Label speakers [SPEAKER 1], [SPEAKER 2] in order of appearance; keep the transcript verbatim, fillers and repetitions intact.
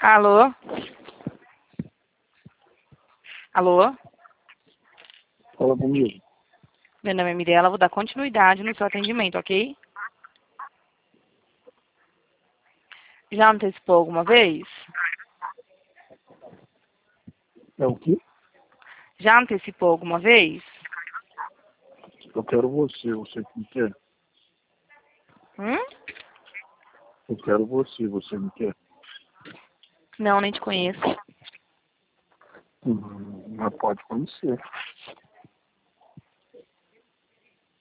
[SPEAKER 1] Alô? Alô?
[SPEAKER 2] Fala comigo.
[SPEAKER 1] Meu nome é Mirella, vou dar continuidade no seu atendimento, ok? Já antecipou alguma vez?
[SPEAKER 2] É o quê?
[SPEAKER 1] Já antecipou alguma vez?
[SPEAKER 2] Eu quero você, você me quer?
[SPEAKER 1] Hum?
[SPEAKER 2] Eu quero você, você me quer?
[SPEAKER 1] Não, nem te conheço.
[SPEAKER 2] Hum, mas pode conhecer.